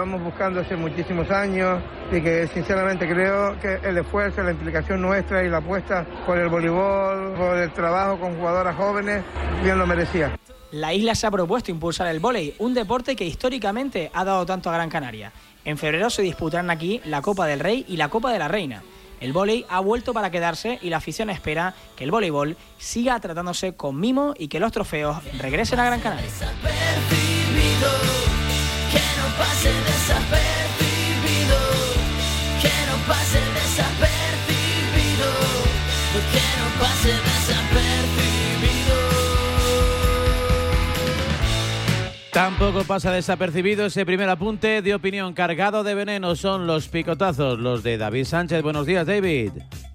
llevamos buscando hace muchísimos años y que sinceramente creo que el esfuerzo, la implicación nuestra y la apuesta por el voleibol, por el trabajo con jugadoras jóvenes, bien lo merecía. La isla se ha propuesto impulsar el vóley, un deporte que históricamente ha dado tanto a Gran Canaria. En febrero se disputarán aquí la Copa del Rey y la Copa de la Reina. El vóley ha vuelto para quedarse y la afición espera que el voleibol siga tratándose con mimo y que los trofeos regresen a Gran Canaria. Que no pase desapercibido, que no pase desapercibido, que no pase desapercibido. Tampoco pasa desapercibido ese primer apunte de opinión cargado de veneno. Son los picotazos, los de David Sánchez. Buenos días, David.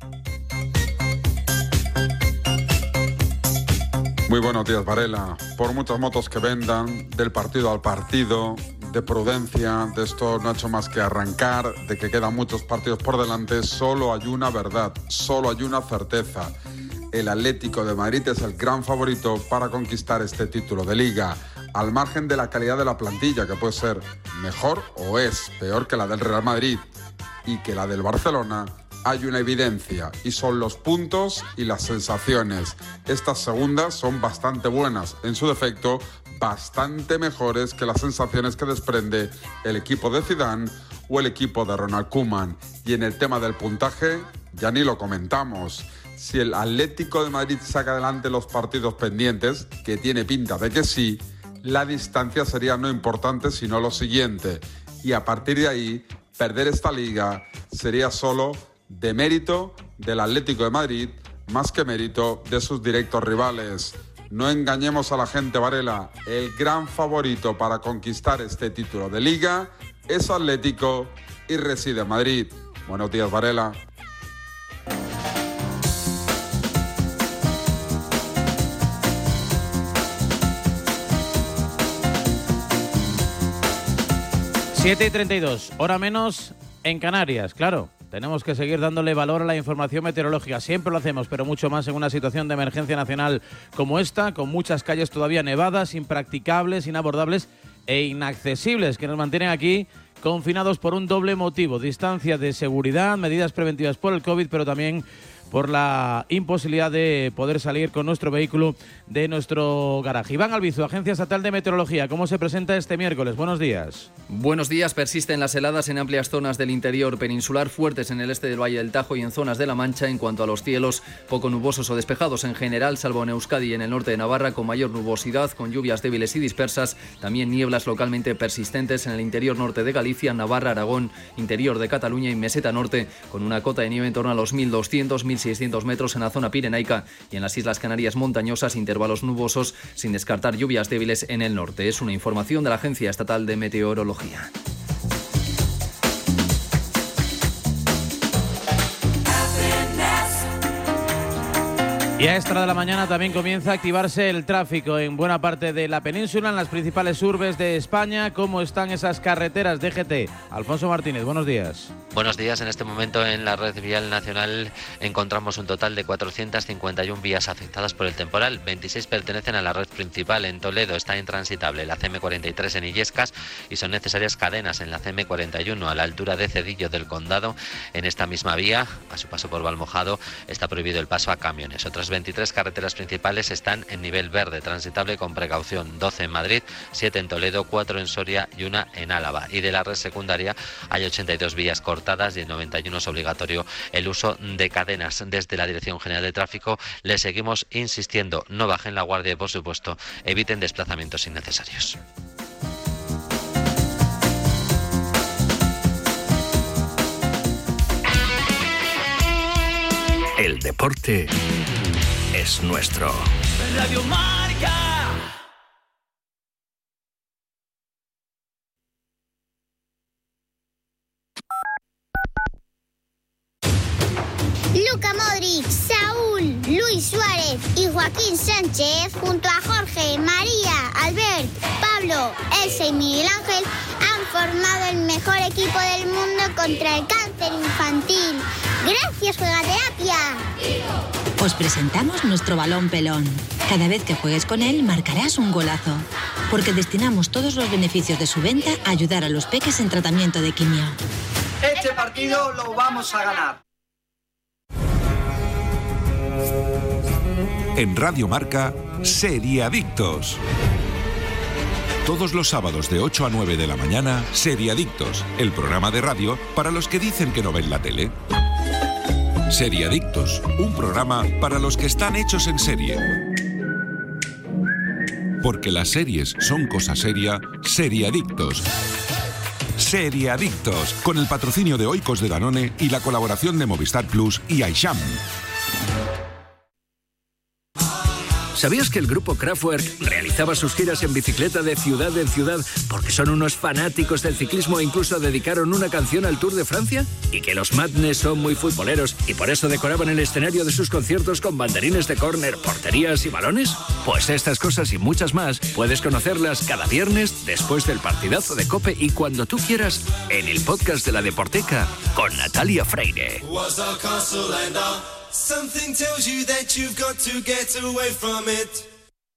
Muy buenos días, Varela. Por muchas motos que vendan, del partido al partido, de prudencia, de esto no ha hecho más que arrancar, de que quedan muchos partidos por delante, solo hay una verdad, solo hay una certeza. El Atlético de Madrid es el gran favorito para conquistar este título de Liga, al margen de la calidad de la plantilla, que puede ser mejor o es peor que la del Real Madrid y que la del Barcelona. Hay una evidencia y son los puntos y las sensaciones. Estas segundas son bastante buenas, en su defecto bastante mejores que las sensaciones que desprende el equipo de Zidane o el equipo de Ronald Koeman. Y en el tema del puntaje ya ni lo comentamos. Si el Atlético de Madrid saca adelante los partidos pendientes, que tiene pinta de que sí, la distancia sería no importante sino lo siguiente. Y a partir de ahí, perder esta liga sería solo de mérito del Atlético de Madrid, más que mérito de sus directos rivales. No engañemos a la gente, Varela. El gran favorito para conquistar este título de Liga es Atlético y reside en Madrid. Buenos días, Varela. Siete y 32, hora menos en Canarias, claro. Tenemos que seguir dándole valor a la información meteorológica. Siempre lo hacemos, pero mucho más en una situación de emergencia nacional como esta, con muchas calles todavía nevadas, impracticables, inabordables e inaccesibles, que nos mantienen aquí confinados por un doble motivo: distancia de seguridad, medidas preventivas por el COVID, pero también por la imposibilidad de poder salir con nuestro vehículo de nuestro garaje. Iván Albizu, Agencia Estatal de Meteorología, ¿cómo se presenta este miércoles? Buenos días. Buenos días. Persisten las heladas en amplias zonas del interior peninsular, fuertes en el este del Valle del Tajo y en zonas de La Mancha. En cuanto a los cielos, poco nubosos o despejados en general, salvo en Euskadi y en el norte de Navarra, con mayor nubosidad, con lluvias débiles y dispersas. También nieblas localmente persistentes en el interior norte de Galicia, Navarra, Aragón, interior de Cataluña y meseta norte, con una cota de nieve en torno a los 1.200-1.600 metros en la zona pirenaica, y en las Islas Canarias montañosas intervalos nubosos, sin descartar lluvias débiles en el norte. Es una información de la Agencia Estatal de Meteorología. Y a esta hora de la mañana también comienza a activarse el tráfico en buena parte de la península, en las principales urbes de España. ¿Cómo están esas carreteras DGT? Alfonso Martínez, buenos días. Buenos días. En este momento en la red vial nacional encontramos un total de 451 vías afectadas por el temporal. 26 pertenecen a la red principal. En Toledo está intransitable la CM43 en Illescas y son necesarias cadenas en la CM41 a la altura de Cedillo del Condado. En esta misma vía, a su paso por Valmojado, está prohibido el paso a camiones. Otras 23 carreteras principales están en nivel verde, transitable con precaución. 12 en Madrid, 7 en Toledo, 4 en Soria y 1 en Álava. Y de la red secundaria hay 82 vías cortadas y en 91 es obligatorio el uso de cadenas. Desde la Dirección General de Tráfico les seguimos insistiendo: no bajen la guardia y, por supuesto, eviten desplazamientos innecesarios. El deporte es nuestro. Radio Marca. Luka Modric, Saúl, Luis Suárez y Joaquín Sánchez, junto a Jorge, María, Albert, Pablo, Elsa y Miguel Ángel, han formado el mejor equipo del mundo contra el cáncer infantil. ¡Gracias, Juegaterapia! Os presentamos nuestro balón pelón. Cada vez que juegues con él, marcarás un golazo. porque destinamos todos los beneficios de su venta a ayudar a los peques en tratamiento de quimio. Este partido lo vamos a ganar. En Radio Marca, Seriadictos. Todos los sábados de 8 a 9 de la mañana, Seriadictos, el programa de radio para los que dicen que no ven la tele. Seriadictos, un programa para los que están hechos en serie. Porque las series son cosa seria, Seriadictos. Seriadictos, con el patrocinio de Oikos de Danone y la colaboración de Movistar Plus y Aisham. ¿Sabías que el grupo Kraftwerk realizaba sus giras en bicicleta de ciudad en ciudad porque son unos fanáticos del ciclismo e incluso dedicaron una canción al Tour de Francia? ¿Y que los Madness son muy futboleros y por eso decoraban el escenario de sus conciertos con banderines de córner, porterías y balones? Pues estas cosas y muchas más puedes conocerlas cada viernes después del partidazo de COPE y cuando tú quieras en el podcast de La Deporteca con Natalia Freire. Something tells you that you've got to get away from it.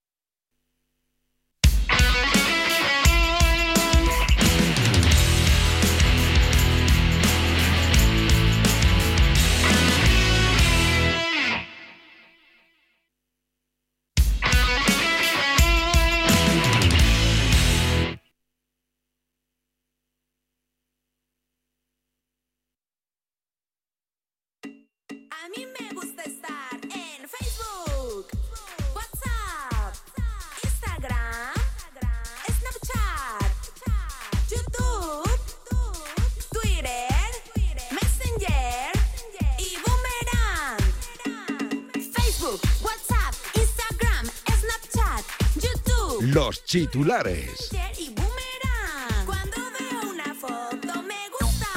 A mí me gusta estar en Facebook, WhatsApp, Instagram, Snapchat, YouTube, Twitter, Messenger y Boomerang. Facebook, WhatsApp, Instagram, Snapchat, YouTube. Los titulares. Y Boomerang. Cuando veo una foto me gusta.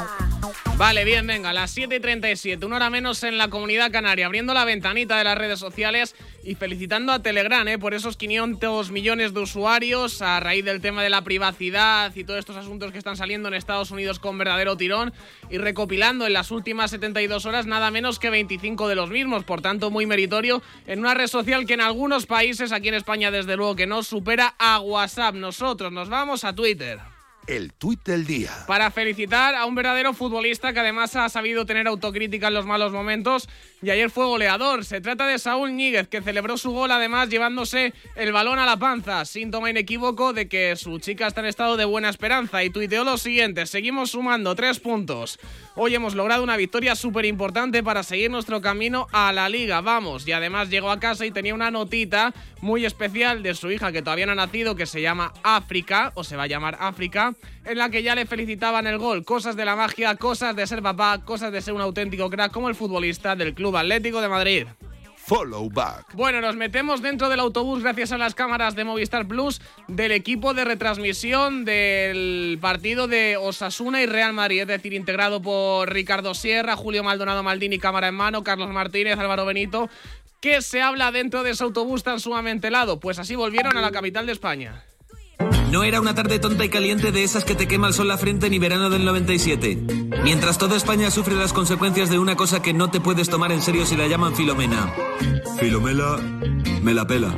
Vale, bien, venga, las 7:37, una hora menos en la Comunidad Canaria, abriendo la ventanita de las redes sociales y felicitando a Telegram por esos 500 millones de usuarios a raíz del tema de la privacidad y todos estos asuntos que están saliendo en Estados Unidos con verdadero tirón y recopilando en las últimas 72 horas nada menos que 25 de los mismos, por tanto muy meritorio en una red social que en algunos países, aquí en España desde luego que no, supera a WhatsApp. Nosotros nos vamos a Twitter. El tuit del día. Para felicitar a un verdadero futbolista que además ha sabido tener autocrítica en los malos momentos y ayer fue goleador. Se trata de Saúl Ñíguez, que celebró su gol además llevándose el balón a la panza, síntoma inequívoco de que su chica está en estado de buena esperanza, y tuiteó lo siguiente: seguimos sumando 3 puntos. Hoy hemos logrado una victoria súper importante para seguir nuestro camino a la Liga, vamos. Y además llegó a casa y tenía una notita muy especial de su hija que todavía no ha nacido, que se llama África, o se va a llamar África, en la que ya le felicitaban el gol. Cosas de la magia, cosas de ser papá, cosas de ser un auténtico crack como el futbolista del Club Atlético de Madrid. Follow back. Bueno, nos metemos dentro del autobús gracias a las cámaras de Movistar Plus del equipo de retransmisión del partido de Osasuna y Real Madrid, es decir, integrado por Ricardo Sierra, Julio Maldonado Maldini, cámara en mano, Carlos Martínez, Álvaro Benito. ¿Qué se habla dentro de ese autobús tan sumamente helado? Pues así volvieron a la capital de España. No era una tarde tonta y caliente de esas que te quema el sol la frente ni verano del 97. Mientras toda España sufre las consecuencias de una cosa que no te puedes tomar en serio si la llaman Filomena. Filomela me la pela.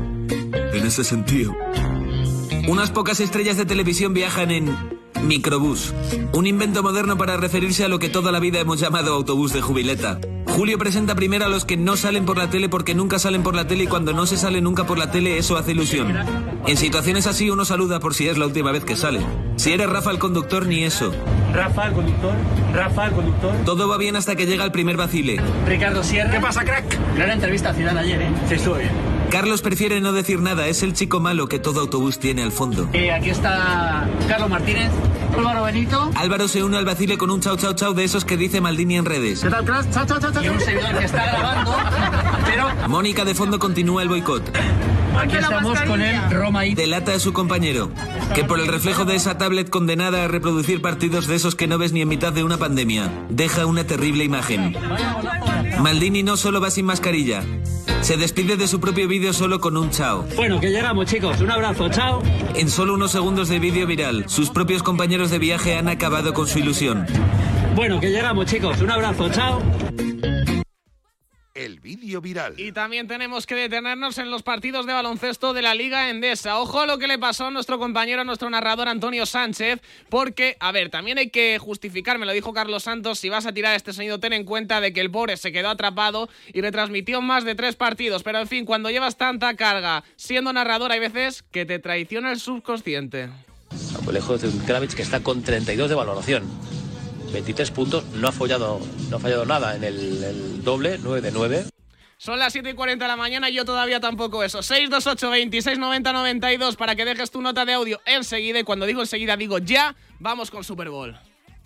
En ese sentido. Unas pocas estrellas de televisión viajan en microbús, un invento moderno para referirse a lo que toda la vida hemos llamado autobús de jubileta. Julio presenta primero a los que no salen por la tele porque nunca salen por la tele, y cuando no se sale nunca por la tele eso hace ilusión. En situaciones así uno saluda por si es la última vez que sale. Si eres Rafa el conductor, ni eso. Rafa el conductor, Rafa el conductor. Todo va bien hasta que llega el primer vacile. Ricardo Sierra. ¿Qué pasa, crack? Gran entrevista a Zidane ayer, ¿eh? Sí, estuvo bien. Carlos prefiere no decir nada, es el chico malo que todo autobús tiene al fondo. Aquí está Carlos Martínez, Álvaro Benito. Álvaro se une al vacile con un chau chau chau de esos que dice Maldini en redes. ¿Qué tal, crack? Chau, chau, chau, chau. Y un seguidor que está grabando, pero... Mónica de fondo continúa el boicot. Aquí estamos con el Roma y... Delata a su compañero, que por el reflejo de esa tablet condenada a reproducir partidos de esos que no ves ni en mitad de una pandemia, deja una terrible imagen. Maldini no solo va sin mascarilla, se despide de su propio vídeo solo con un chao. Bueno, que llegamos, chicos. Un abrazo, chao. En solo unos segundos de vídeo viral, sus propios compañeros de viaje han acabado con su ilusión. Bueno, que llegamos, chicos. Un abrazo, chao. El vídeo viral. Y también tenemos que detenernos en los partidos de baloncesto de la Liga Endesa. Ojo a lo que le pasó a nuestro compañero, a nuestro narrador Antonio Sánchez, porque, a ver, también hay que justificar, me lo dijo Carlos Santos, si vas a tirar este sonido ten en cuenta de que el pobre se quedó atrapado y retransmitió más de 3 partidos. Pero en fin, cuando llevas tanta carga siendo narrador hay veces que te traiciona el subconsciente. Muy lejos de un Kravitz que está con 32 de valoración. 23 puntos, no ha fallado nada en el doble, 9 de 9. Son las 7:40 de la mañana y yo todavía tampoco eso. 628 26 90 92 para que dejes tu nota de audio enseguida. Y cuando digo enseguida, digo ya. Vamos con Super Bowl.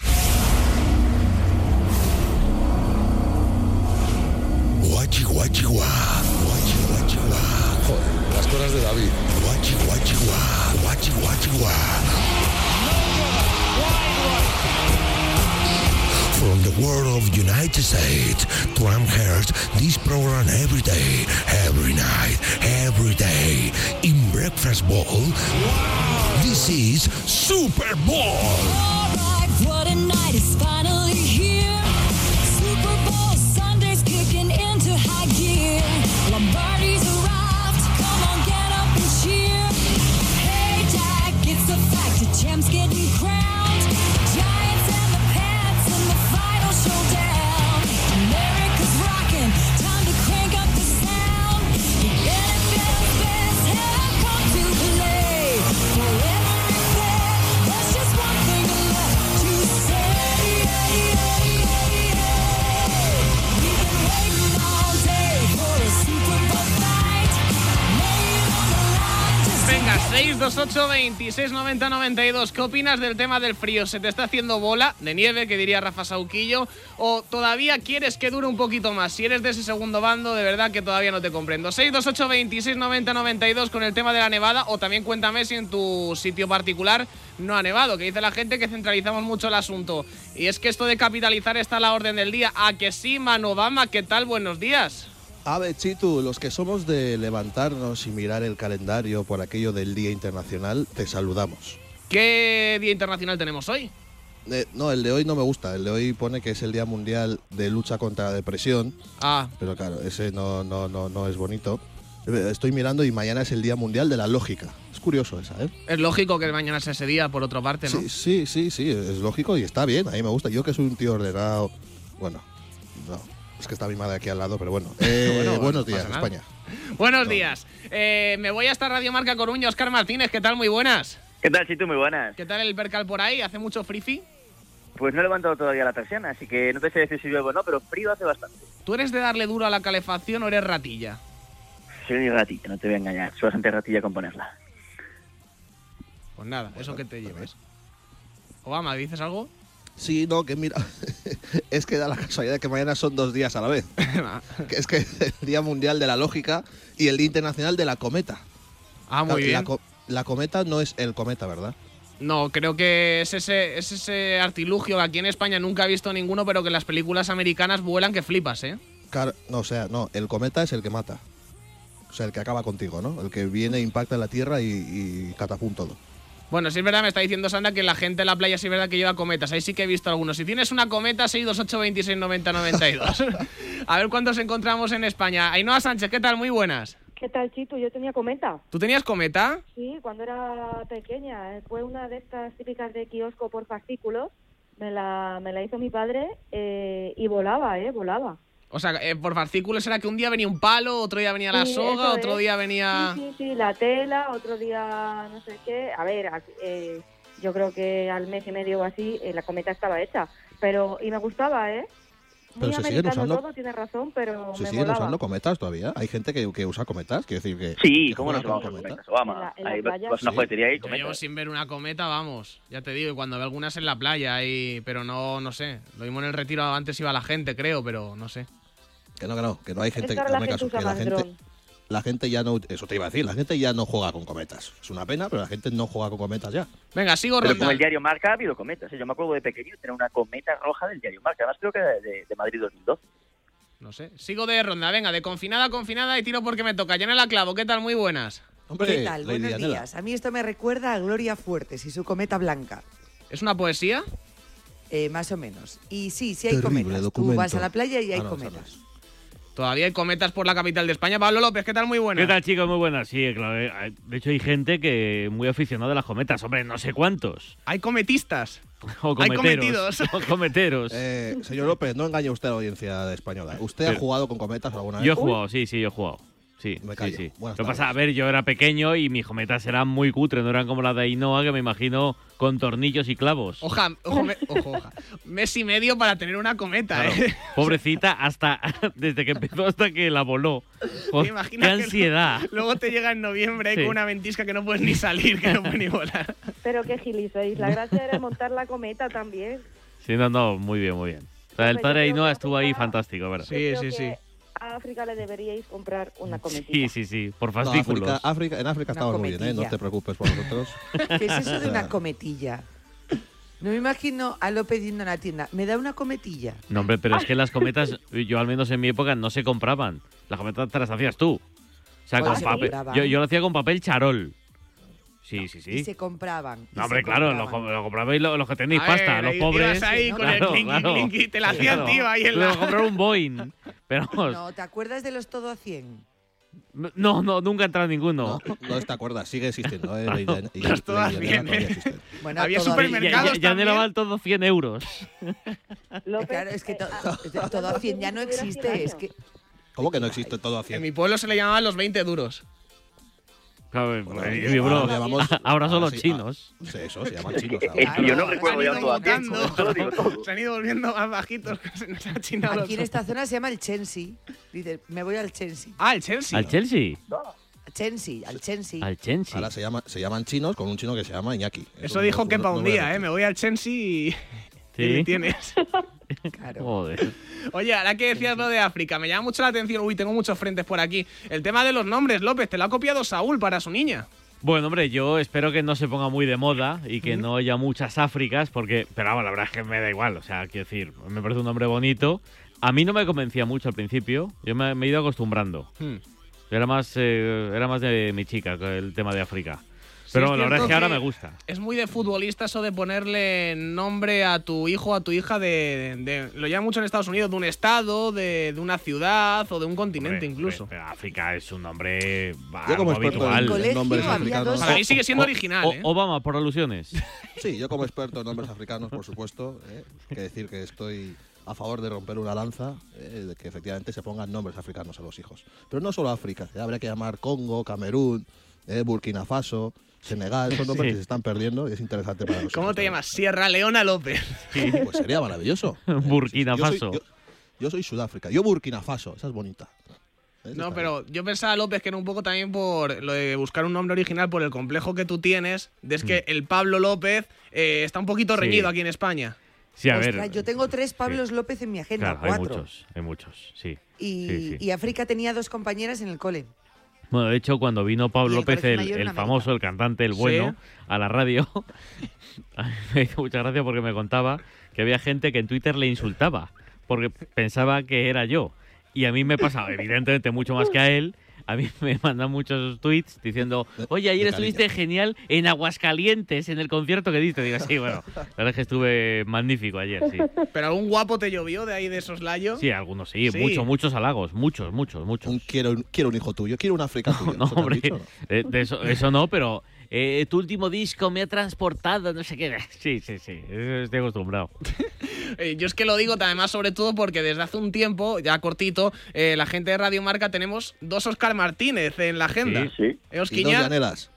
Guachi, guachi, guá. Guachi, guachi, guá. Joder, las cosas de David. Guachi, guachi, guá. Guachi, guachi, guá. From the world of United States, Trump hears this program every day, every night, every day. In Breakfast Bowl, this is Super Bowl. All right, what a night is finally here. Super Bowl Sunday's kicking into high gear. Lombardi's arrived, come on, get up and cheer. Hey, Jack, it's a fact, the champ's getting crowned. Giants and the Pats in the final showdown. America's rocking, time to crank up the sound. The NFL's best have come to play. For every fan, there's just one thing left to say. We've been waiting all day for a Super Bowl fight. Lay it on the line, just Venga, 628 26 90 92. ¿Qué opinas del tema del frío? ¿Se te está haciendo bola de nieve, que diría Rafa Sauquillo? ¿O todavía quieres que dure un poquito más? Si eres de ese segundo bando, de verdad que todavía no te comprendo. 628 26 90 92 con el tema de la nevada. O también cuéntame si en tu sitio particular no ha nevado, que dice la gente que centralizamos mucho el asunto. Y es que esto de capitalizar está a la orden del día. ¿A que sí, Manu Obama? ¿Qué tal? Buenos días. A ver, Chitu, los que somos de levantarnos y mirar el calendario por aquello del Día Internacional, te saludamos. ¿Qué Día Internacional tenemos hoy? No, el de hoy no me gusta. El de hoy pone que es el Día Mundial de Lucha contra la Depresión. Ah. Pero claro, ese no es bonito. Estoy mirando y mañana es el Día Mundial de la Lógica. Es curioso esa, ¿eh? Es lógico que mañana sea ese día, por otra parte, ¿no? Sí, es lógico y está bien. A mí me gusta. Yo que soy un tío ordenado... Bueno, no... Es que está mi madre aquí al lado, pero bueno. Buenos días, España. Buenos días. Me voy hasta Radio Marca Coruña. Óscar Martínez, ¿qué tal? Muy buenas. ¿Qué tal, Chitu? Muy buenas. ¿Qué tal el percal por ahí? ¿Hace mucho frifi? Pues no he levantado todavía la persiana, así que no te sé decir si llueve o no, pero frío hace bastante. ¿Tú eres de darle duro a la calefacción o eres ratilla? Soy ratilla, no te voy a engañar. Soy bastante ratilla con ponerla. Pues nada, eso que te lleves. Obama, ¿dices algo? Sí, no, que mira, es que da la casualidad que mañana son 2 días a la vez. Es que es el Día Mundial de la Lógica y el Día Internacional de la Cometa. Ah, muy bien. La cometa no es el cometa, ¿verdad? No, creo que es ese artilugio que aquí en España nunca he visto ninguno, pero que en las películas americanas vuelan que flipas, ¿eh? Claro, no, el cometa es el que mata. O sea, el que acaba contigo, ¿no? El que viene, impacta en la Tierra y catapum todo. Bueno, sí es verdad, me está diciendo Sandra que la gente en la playa sí es verdad que lleva cometas. Ahí sí que he visto algunos. Si tienes una cometa, 628 26 90 92. A ver cuántos encontramos en España. Ainhoa Sánchez, ¿qué tal? Muy buenas. ¿Qué tal, Chitu? Yo tenía cometa. ¿Tú tenías cometa? Sí, cuando era pequeña. Fue una de estas típicas de kiosco por fascículos. Me la hizo mi padre y volaba, volaba. O sea, por fascículos era que un día venía un palo, otro día venía la soga, otro día venía... Sí, la tela, otro día no sé qué. A ver, yo creo que al mes y medio o así la cometa estaba hecha. Y me gustaba, ¿eh? Muy pero se siguen usando todo, tienes razón, pero se me siguen molaba. usando cometas todavía. Hay gente que usa cometas, quiero decir que... Sí, ¿cómo no se vamos a cometas? Obama, ahí vas a una juguetería y Yo llevo sin ver una cometa, vamos. Ya te digo, y cuando veo algunas en la playa, pero no sé. Lo mismo en el Retiro antes iba la gente, creo, pero no sé. Que no hay gente que no me caso, que la gente ya no, eso te iba a decir, la gente ya no juega con cometas. Es una pena, pero la gente no juega con cometas ya. Venga, sigo ronda. ronda. Pero con el diario Marca ha habido cometas. Yo me acuerdo de pequeño tener una cometa roja del diario Marca. Además creo que de Madrid 2012. No sé. Sigo de ronda. Venga, de confinada a confinada y tiro porque me toca. Yanela Clavo, ¿qué tal? Muy buenas. ¿Qué tal? Buenos días. A mí esto me recuerda a Gloria Fuertes y su cometa blanca. ¿Es una poesía? Más o menos. Y sí hay cometas. Tú vas a la playa y hay cometas. Todavía hay cometas por la capital de España. Pablo López, ¿qué tal? Muy buenas. ¿Qué tal, chicos? Muy buenas. Sí, claro. De hecho, hay gente que muy aficionada a las cometas. Hombre, no sé cuántos. Hay cometistas. O cometeros. Hay cometidos. O cometeros. Señor López, no engañe usted a la audiencia española. ¿Usted ha jugado con cometas alguna vez? Yo he jugado, sí, yo he jugado. Sí, Me callo. sí. Buenas Lo que pasa, tardes. a ver, yo era pequeño y mis cometas eran muy cutres, no eran como las de Ainhoa, que me imagino con tornillos y clavos. Oja. Mes y medio para tener una cometa, Claro. Pobrecita, desde que empezó hasta que la voló. ¿Te imaginas ¡Qué que ansiedad! Luego te llega en noviembre Sí. con una ventisca que no puedes ni salir, que no puedes ni volar. Pero qué gilis sois. La gracia era montar la cometa también. Sí, no, muy bien, muy bien. O sea, el padre de Ainhoa estuvo ahí fantástico, ¿verdad? Creo que a África le deberíais comprar una cometita. Sí, por fascículos. En África estamos muy bien, no te preocupes por nosotros. ¿Qué es eso de una cometilla? No me imagino a López yendo a la tienda. ¿Me da una cometilla? No, hombre, pero es que las cometas, yo al menos en mi época, no se compraban. Las cometas te las hacías tú. O sea, ¿Cuál con se papel. compraban? Yo lo hacía con papel charol. Sí. Y se compraban. No, hombre, claro, lo comprabais los que tenéis pasta, los pobres. Ibas ahí con el clinky, te la hacían tío ahí en la... Luego comprar un Boeing. Pero vamos, No, ¿te acuerdas de los todo a 100? no, nunca he entrado en ninguno. No te acuerdas, sigue existiendo. Las todas bien, Bueno, había todo a supermercados Ya también. me daban todos 100 euros. Claro, es que todo a 100 ya no existe. Es que ¿Cómo que no existe todo a 100? En mi pueblo se le llamaban los 20 duros. Claro, Bueno, mi bro, ahora lo llamamos- ahora son los sí, chinos. Sí, eso, se llaman chinos. Es que yo no Se recuerdo han ya ido todo aquello. mutando, Esto lo digo todo. se han ido volviendo más bajitos. Se nos ha achinado aquí en los- esta zona se llama el Chelsea. Dice, me voy al Chelsea. Ah, el Chelsea. ¿Al Chelsea? Al Chelsea. Al Chelsea. Ahora se llaman chinos con un chino que se llama Iñaki. Eso dijo no- Kepa no un voy a día, decir. Me voy al Chelsea y Sí. y me tienes. Claro. Joder. Oye, ahora que decías lo de África, me llama mucho la atención. Uy, tengo muchos frentes por aquí. El tema de los nombres, López, te lo ha copiado Saúl para su niña. Bueno, hombre, yo espero que no se ponga muy de moda y que no haya muchas Áfricas, porque, pero vamos, la verdad es que me da igual, o sea, quiero decir, me parece un nombre bonito. A mí no me convencía mucho al principio, yo me he ido acostumbrando. Era más de mi chica el tema de África. Pero es la verdad es cierto que ahora que me gusta. Es muy de futbolista eso de ponerle nombre a tu hijo o a tu hija lo llaman mucho en Estados Unidos, de un estado, de una ciudad o de un continente incluso. Pero África es un nombre Yo como algo experto habitual. en nombres africanos... Para mí sigue siendo original, ¿eh? Obama, por alusiones. Sí, yo como experto en nombres africanos, por supuesto, que decir que estoy a favor de romper una lanza, de que efectivamente se pongan nombres africanos a los hijos. Pero no solo África, habría que llamar Congo, Camerún, Burkina Faso, Senegal, son nombres Sí. que se están perdiendo y es interesante para nosotros. ¿Cómo te llamas? Sierra Leona López. Pues sería maravilloso. Burkina Yo soy- Faso. yo soy Sudáfrica, yo Burkina Faso, esa es bonita. No, pero yo pensaba, López, que era un poco también por lo de buscar un nombre original, por el complejo que tú tienes, de es que el Pablo López está un poquito Sí. reñido aquí en España. Sí, a Ostras, ver. yo tengo 3 Pablos López en mi agenda, Claro, 4. hay muchos, sí. Y, Sí, sí. y África tenía 2 compañeras en el cole. Bueno, de hecho, cuando vino Pablo Y el López, Colegio el Mayor en famoso, el cantante, el bueno, a la radio, a mí me hizo mucha gracia porque me contaba que había gente que en Twitter le insultaba porque pensaba que era yo. Y a mí me pasaba, evidentemente, mucho más que a él. A mí me mandan muchos tweets diciendo, oye, ayer estuviste genial en Aguascalientes, en el concierto que diste. Digo, sí, bueno, la verdad es que estuve magnífico ayer, sí. ¿Pero algún guapo te llovió de ahí de soslayo? Sí, algunos sí, Sí. muchos halagos, muchos. Quiero un hijo tuyo, quiero un africano tuyo. No, ¿eso te han hombre, dicho? de eso no, pero tu último disco me ha transportado, no sé qué. Sí, estoy acostumbrado. Yo es que lo digo además sobre todo porque desde hace un tiempo, ya cortito, la gente de Radio Marca tenemos 2 Óscar Martínez en la agenda. Sí. Eosquiña,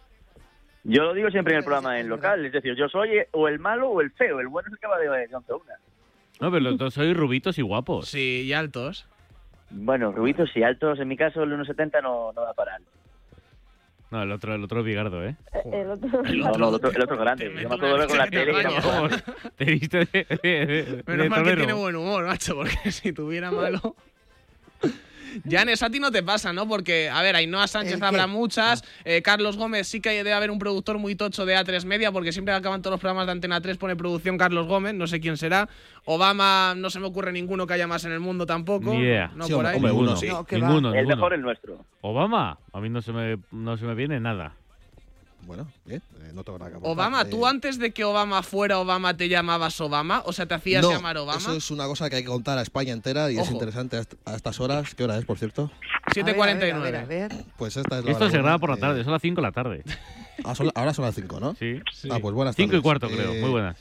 Yo lo digo siempre en el programa en local, es decir, yo soy o el malo o el feo, el bueno es el que va de 11 a 1. No, pero los dos sois rubitos y guapos. Sí, y altos. Bueno, rubitos y altos, en mi caso el 1,70 no va a parar. No, el otro Bigardo, ¿eh? El otro. No, el otro grande. Yo me acuerdo de ver con la tele. que Vamos, te viste de Menos mal que torero. tiene buen humor, macho, porque si tuviera malo... Janes, a ti no te pasa, ¿no? Porque, a ver, Ainhoa Sánchez habrá muchas, Carlos Gómez sí que debe haber un productor muy tocho de A3 Media, porque siempre acaban todos los programas de Antena 3, pone producción Carlos Gómez, no sé quién será. Obama, no se me ocurre ninguno que haya más en el mundo tampoco. Ni idea. No, Sí, por ahí. hombre, uno, sí. Ninguno. El mejor el nuestro. ¿Obama? A mí no se me viene nada. Bueno, bien, no tengo nada que aportar. Obama, ¿tú antes de que Obama fuera Obama te llamabas Obama? O sea, ¿te hacías No, llamar Obama? eso es una cosa que hay que contar a España entera y es Ojo. interesante a estas horas. ¿Qué hora es, por cierto? 7:49. A ver. Pues esta es la Esto hora se graba buena. por la tarde, son las 5 de la tarde. Ahora son las 5, ¿no? Sí. Ah, pues buenas 5 y tardes. cuarto, creo. Muy buenas.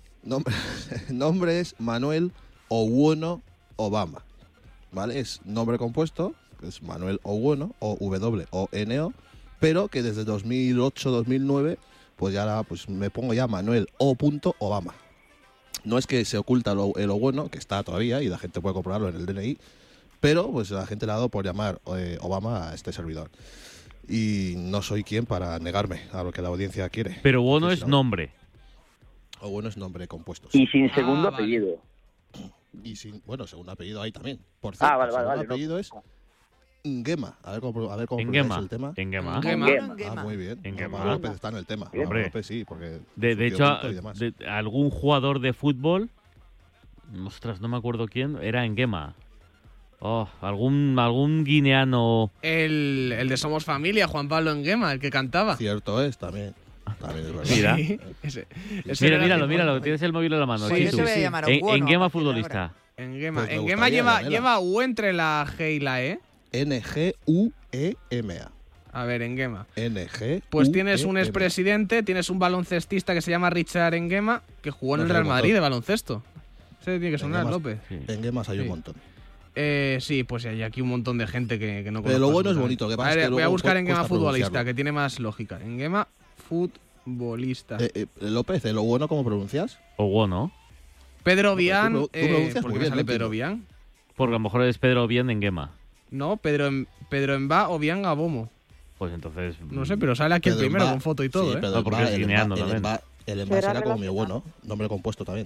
Nombre es Manuel Owuono Obama. ¿Vale? Es nombre compuesto, es Manuel Owuono, O-W-O-N-O, pero que desde 2008-2009, pues ya pues me pongo ya Manuel O. Obama. No es que se oculta el Owuono, que está todavía y la gente puede comprobarlo en el DNI, pero pues la gente le ha dado por llamar Obama a este servidor. Y no soy quien para negarme a lo que la audiencia quiere. Pero Bono Sí, es sí, nombre. Owuono es nombre compuesto. Y sin Ah, segundo vale. apellido. Y sin, bueno, segundo apellido ahí también. Por cierto, Vale, segundo vale. apellido es Nguema. A ver cómo pronunciáis Nguema. el tema. Nguema. Nguema. Ah, muy bien. Nguema. Pablo López está en el tema. Hombre. Pablo López sí, porque De su tío hecho, Pinto y demás. algún jugador de fútbol, ostras, no me acuerdo quién, era Nguema. Oh, algún guineano. El de Somos Familia, Juan Pablo Nguema, el que cantaba. Cierto es, también. También es verdad. Mira. Sí, ese Mira, era míralo, tienes el móvil en la mano. Sí, Chitu. yo te voy a llamar Owuono, Nguema a partir de futbolista. Nguema. Pues me Nguema gustaría, Yanela. lleva U entre la G y la E. N-G-U-E-M-A. A ver, Nguema. N-G. Pues tienes un expresidente, tienes un baloncestista que se llama Richard Nguema, que jugó en No el sé, Real un Madrid montón. de baloncesto. Ese tiene que sonar, López. En Nguemas hay un Sí. montón. Sí, pues hay aquí un montón de gente que no conozco. Pero lo bueno es absolutamente. bonito, que pasa A ver, es que voy a luego buscar Nguema cuesta futbolista, pronunciarlo. que tiene más lógica. Nguema futbolista. López, ¿lo bueno cómo pronuncias? O Bono. Pedro Vián. tú pronuncias ¿Por muy qué me bien, sale no Pedro entiendo. Vián? Porque a lo mejor es Pedro Bien de Nguema. No, Pedro Emba o Vián Gabomo. Pues entonces. No sé, pero sale aquí el Pedro primero Emba, con foto y todo, sí, ¿eh? Pedro No, porque Emba, es el guineano Emba- también. El Emba Será será como mi relacionado. bueno, nombre compuesto también.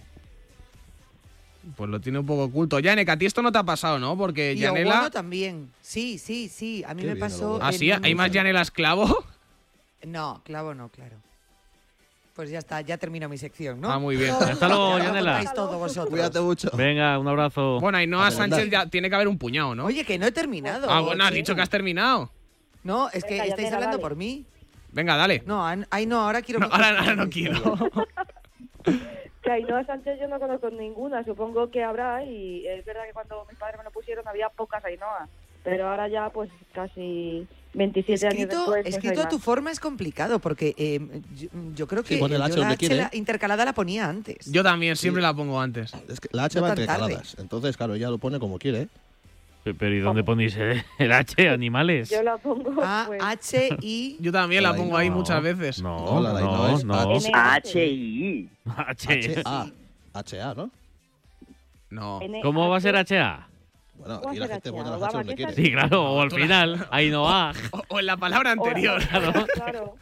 Pues lo tiene un poco oculto. Yanek, a ti esto no te ha pasado, ¿no? Porque Y Yanela. Owuono también. Sí. A mí Qué me bien, pasó. Owuono. ¿Ah, sí? ¿Hay más Yanelas clavo? No, clavo no, claro. Pues ya está, ya termino mi sección, ¿no? Ah, muy bien. Hasta luego, Ya lo Yanela. contáis todo vosotros. Cuídate mucho. Venga, un abrazo. Bueno, Ainhoa A merendar. Sánchez ya tiene que haber un puñado, ¿no? Oye, que no he terminado. Ah, bueno, has che. dicho que has terminado. No, es que Venga, estáis Yanela, hablando dale. por mí. Venga, dale. No, no, ahora quiero. No, ahora no quiero. Que Ainhoa Sánchez yo no conozco ninguna, supongo que habrá, y es verdad que cuando mis padres me lo pusieron había pocas Ainhoa, pero ahora ya pues casi 27 años Escrito, después. pues, escrito hay a tu más. forma es complicado porque yo creo que Sí, pone el yo H donde quiere. intercalada la ponía antes. Yo también, siempre la pongo antes. Es que la H No va tan entre tarde. caladas. Entonces, claro, ella lo pone como quiere. ¿eh? Pero ¿y dónde ponéis el H? Animales. Yo la pongo A, pues, H, I. Yo también la Ay, pongo ahí no. muchas veces. No, la de no, Ainhoa es no. H. H-I. H. H-A. H-A, ¿no? No. N- ¿Cómo va a ser HA? Bueno, ¿Cómo aquí la hacer gente H-A? pone las Obama, H donde ¿qué quiere. tal? Sí, claro, o al final, Ainhoa. O en la palabra anterior. Claro.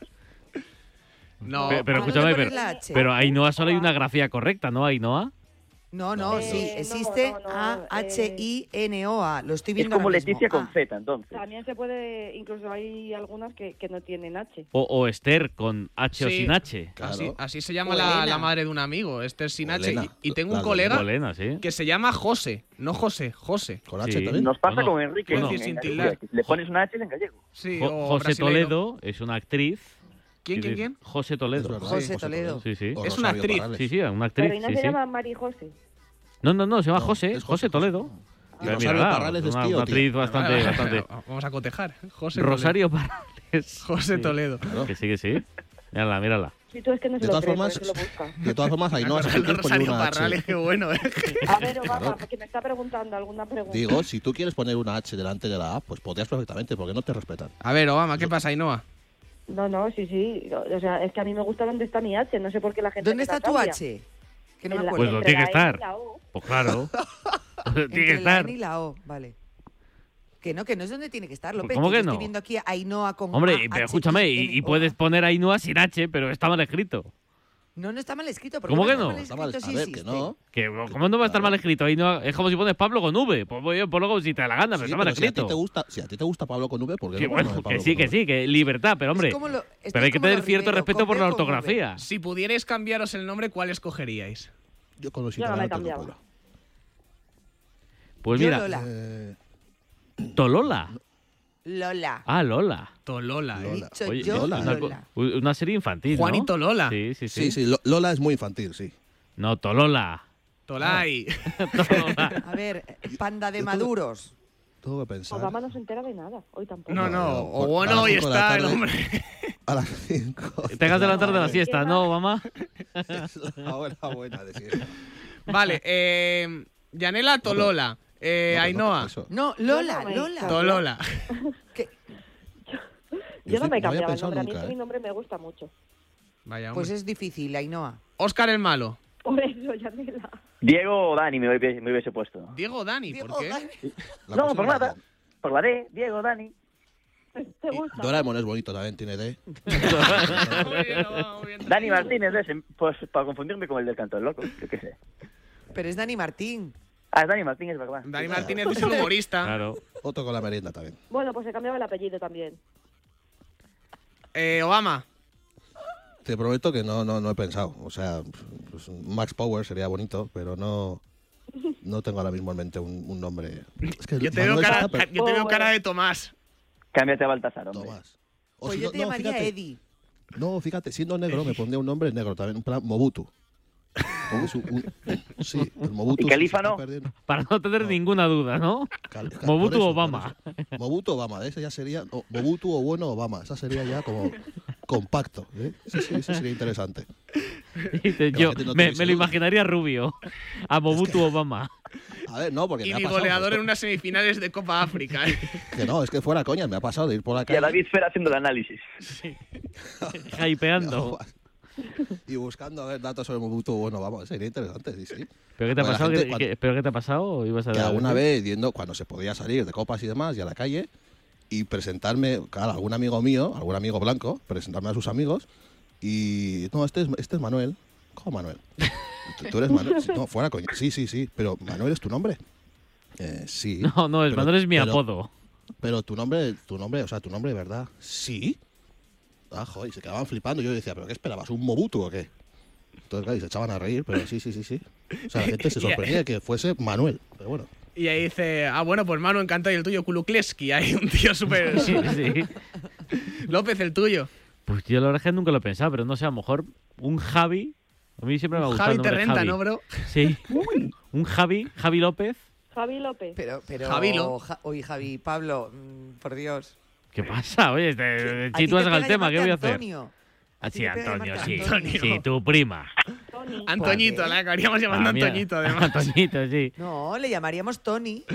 No. Pero ¿dónde escúchame, pones pero, la H? pero Ainhoa solo hay una grafía correcta, ¿no, Ainhoa? No, no, sí, no, existe no, A-H-I-N-O-A. Lo estoy Es viendo como ahora mismo. Leticia con Ah, Z, entonces. También se puede, incluso hay algunas que no tienen H. O Esther con H o Sí. sin H. Claro. Así se llama O Elena. la madre de un amigo, Esther sin O H. Elena. Y tengo un La de colega Elena, sí. que se llama José, no José, José. ¿Con H Sí. también? Nos pasa Bueno, con Enrique. quiero en decir sin gallego. tildar. Le pones una H en gallego. Sí, Jo- o José brasileiro. Toledo es una actriz. ¿Quién, Y quién, dice- quién? José Es Toledo. verdad, José Toledo. Sí, sí. O Es una Rosario actriz. Parrales. Sí, sí, una actriz. Pero ¿y no sí, se sí. llama Mari José? No, se llama No, José, es José Toledo. Y Mira, Rosario mírala, Parrales es una tío, actriz tío. bastante, Vale, bastante. Vamos a cotejar. José Rosario Parrales. Toledo. José Sí. Toledo. Claro. Que sí, que sí. Mírala, mírala. Si tú es que no se De lo todas crees, por formas, eso lo busca. de todas formas, Ainhoa, si tú quieres poner Rosario una Parrales, H, qué bueno, ¿eh? A ver, Obama, porque me está preguntando alguna pregunta. digo, si tú quieres poner una H delante de la A, pues podrías perfectamente, porque no te respetan. A ver, Obama, ¿qué pasa, Ainhoa? No, sí. O sea, es que a mí me gusta dónde está mi H, no sé por qué la gente ¿Dónde me la está tu cambia. H? Que no me En la- acuerdo. Pues lo entre tiene que la E y estar. la O. Pues claro. Tiene que Entre la estar. N y la O, vale. Que no es donde tiene que estar, López. ¿Cómo que yo no? Estoy viendo aquí a Ainhoa con Hombre, A, pero H, escúchame, I, y N, O, puedes A. poner Ainhoa sin H, pero está mal escrito. No está mal escrito. ¿Por ¿Cómo qué que no? Está mal Está mal, escrito a si ver, que existe? no. ¿Cómo no va a estar mal escrito? Ainhoa, es como si pones Pablo con V. Pues luego si te da la gana, pero Sí, está mal pero si a ti escrito. te gusta, si a ti te gusta Pablo con V, ¿por qué Que no pones bueno, Pablo que sí, con que V? sí, que libertad, pero hombre. como lo- esto Pero hay es que como tener lo cierto Rivero, respeto con por B la o con V. ortografía. Si pudierais cambiaros el nombre, ¿cuál escogeríais? Yo con los Yo no me he italianos tengo cambiado. pelo. Pues Yo, mira, Lola. Eh, Tolola. Lola. Ah, Lola. Tolola, He dicho Oye, yo Lola. Lola. Una serie infantil, ¿no? Juanito Lola. Sí. Sí, Lola es muy infantil, sí. No, Tolola. Tolai. A ver, panda de maduros. Tengo que pensar. Obama no se entera de nada, hoy tampoco. No. O A bueno, las hoy 5 de la está el tarde. hombre. A las 5. Te has de levantar de la siesta, ¿no, mamá? Es la hora buena de siesta. Vale, Yanela Tolola. Ainhoa. No, Lola. Tolola. Yo no me he no había cambiado el pensado nombre, a mí nunca, es que mi nombre me gusta mucho. Vaya, Pues hombre. es difícil, Ainhoa. Óscar el malo. Por eso, Yanela. Diego o Dani me hubiese puesto. Diego o Dani, ¿por qué? No, por nada. Por la D, Diego, Dani. ¿Te gusta? Doraemon es bonito, también tiene D. Dani Martínez, ese, pues para confundirme con el del Canto del Loco, yo qué sé. Pero es Dani Martín. Ah, es Dani Martín, es verdad. Dani Martínez es el humorista. Claro. Otro con la merienda también. Bueno, pues he cambiado el apellido también. Obama. Te prometo que no he pensado. O sea, pues Max Power sería bonito, pero no tengo ahora mismo en mente un nombre. Es que Yo te veo cara de Tomás. Cámbiate a Baltasar, hombre. Tomás. O Pues si yo no- te no, llamaría fíjate. Eddie. No, fíjate, siendo negro me pondría un nombre negro también, en plan Mobutu. Sí, el Mobutu. ¿Y Califa se está no? perdiendo. Para no tener ninguna duda, ¿no? Mobutu Por eso, Obama. por eso. Mobutu Obama, ese ya sería. Mobutu o bueno Obama, esa sería ya como compacto. Sí, eso sería interesante. Dice, la yo gente no me tuviese lo duda. imaginaría rubio. A Mobutu Obama. A ver, no, porque Y me ha mi pasado. goleador pues, en unas semifinales de Copa África. Que no, es que fuera coña, me ha pasado de ir por la Y a calle. David Fer haciendo el análisis. Hypeando. Y buscando a ver datos sobre Mobutu, bueno, vamos, sería interesante, sí. ¿Pero qué te ha Bueno, la pasado? gente ¿Qué- cuando- qué- ¿Pero qué te ha pasado? ¿O ibas a Que dar- alguna vez, yendo, cuando se podía salir de copas y demás, y a la calle, y presentarme, claro, algún amigo mío, algún amigo blanco, presentarme a sus amigos, y no, este es Manuel. ¿Cómo Manuel? ¿Tú eres Manuel? Sí, no, fuera coño. Sí, pero ¿Manuel es tu nombre? Sí. No, pero- Manuel es mi pero- apodo. Pero tu nombre, o sea, tu nombre de verdad, sí. Ah, joder, y se quedaban flipando. Yo decía, ¿pero qué esperabas? ¿Un Mobutu o qué? Entonces, claro, y se echaban a reír, pero sí. O sea, la gente se sorprendía de que fuese Manuel, pero bueno. Y ahí dice, bueno, pues Manu, encantado. Y el tuyo, Kulukleski. Hay un tío súper... Sí. López, el tuyo. Pues yo la verdad es que nunca lo he pensado, pero no sé, a lo mejor un Javi. A mí siempre me ha gustado Javi el nombre te renta, Javi. ¿no, bro? Sí. Un Javi López. Javi López. Pero Javilo. Oye, Javi, Pablo, por Dios. ¿Qué pasa? Oye, A ti chitúas te al pega tema, ¿qué voy a llamarte hacer? Antonio. Ah, A ti sí, te pega Antonio, llamarte sí. Antonio. Sí, tu prima. Antoñito, la acabaríamos llamando Ah, mira. Antoñito, además. Antoñito, sí. No, le llamaríamos Tony.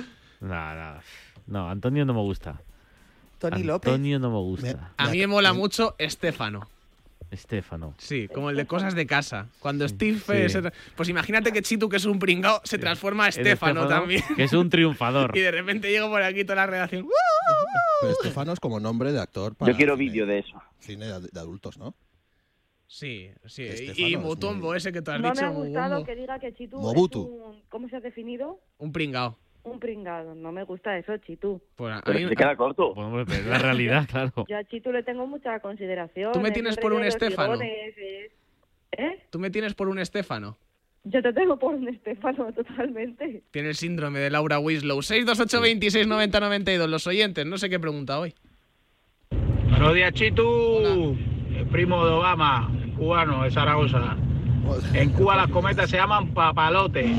No, Antonio no me gusta. Tony López. Antonio no me gusta. A mí me mola mucho Estefano. Estefano. Sí, como el de cosas de casa. Cuando Steve... Sí. Pues imagínate que Chitu, que es un pringao, se transforma a El Estefano también. Que es un triunfador. Y de repente llego por aquí toda la redacción. Pero Estefano es como nombre de actor Yo quiero vídeo de eso. cine de adultos, ¿no? Sí. Estefano Y es Mutombo, ese que tú has No me dicho. ha gustado Mutombo. que diga que Chitu Mobutu. es un... ¿Cómo se ha definido? Un pringao. Un pringado. No me gusta eso, Chitu. Pues a Pero mí- se queda corto. Pues, hombre, pero es la realidad, claro. Yo a Chitu le tengo mucha consideración. Tú me es tienes el por un rey de los Estefano. gigones, ¿Eh? Tú me tienes por un Estefano. Yo te tengo por un Estefano totalmente. Tiene el síndrome de Laura Winslow. 628 26 90 92. Los oyentes, no sé qué pregunta hoy. Buenos días, Chitu. El primo de Obama, cubano de Zaragoza. En Cuba las cometas se llaman papalotes.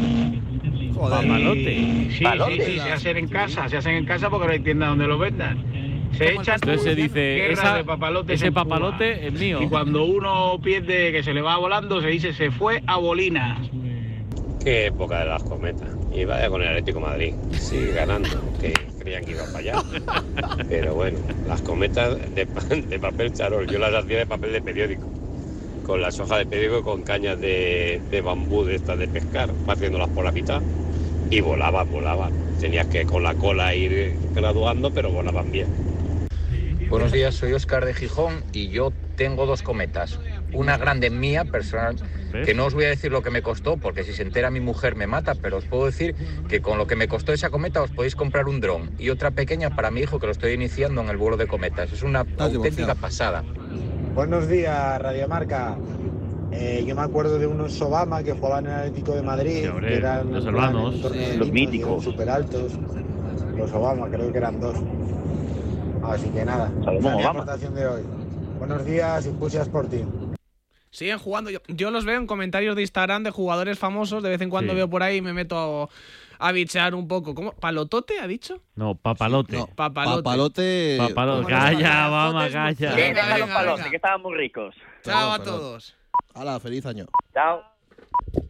Papalote. Sí, se hacen en casa porque no hay tienda donde los vendan. Se echan Entonces se dice, guerra de papalotes ese en Cuba. papalote es mío. Y cuando uno pierde que se le va volando, se dice se fue a Bolina. Qué época de las cometas. Y vaya con el Atlético de Madrid. Sigue ganando, que creían que iba para allá. Pero bueno, las cometas de papel charol. Yo las hacía de papel de periódico. Con las hojas de periódico con cañas de bambú de estas de pescar, partiéndolas por la mitad. Y volaban. Tenías que con la cola ir graduando, pero volaban bien. Buenos días, soy Óscar de Gijón y yo tengo dos cometas. Una grande mía, personal, que no os voy a decir lo que me costó, porque si se entera mi mujer me mata, pero os puedo decir que con lo que me costó esa cometa os podéis comprar un dron. Y otra pequeña para mi hijo, que lo estoy iniciando en el vuelo de cometas. Es una auténtica pasada. Buenos días, Radiomarca. Yo me acuerdo de unos Obama que jugaban en el Atlético de Madrid, Sí, hombre, que eran los en plan hermanos. en torno de Los Limas, míticos. súper altos. Los Obama, creo que eran dos. Así que nada, Salomón esa es mi Obama. aportación de hoy. Buenos días, Impulsa Sporting. Siguen jugando. Yo los veo en comentarios de Instagram de jugadores famosos. De vez en cuando Sí. veo por ahí y me meto a bichear un poco. ¿Cómo? ¿Palotote ha dicho? No, papalote. No, Papalote. Papalote. Papalote. Calla, vamos, calla. Sí, deja los venga, palotes, venga. que estaban muy ricos. Chao a Perdón. todos. Hala, feliz año. Chao.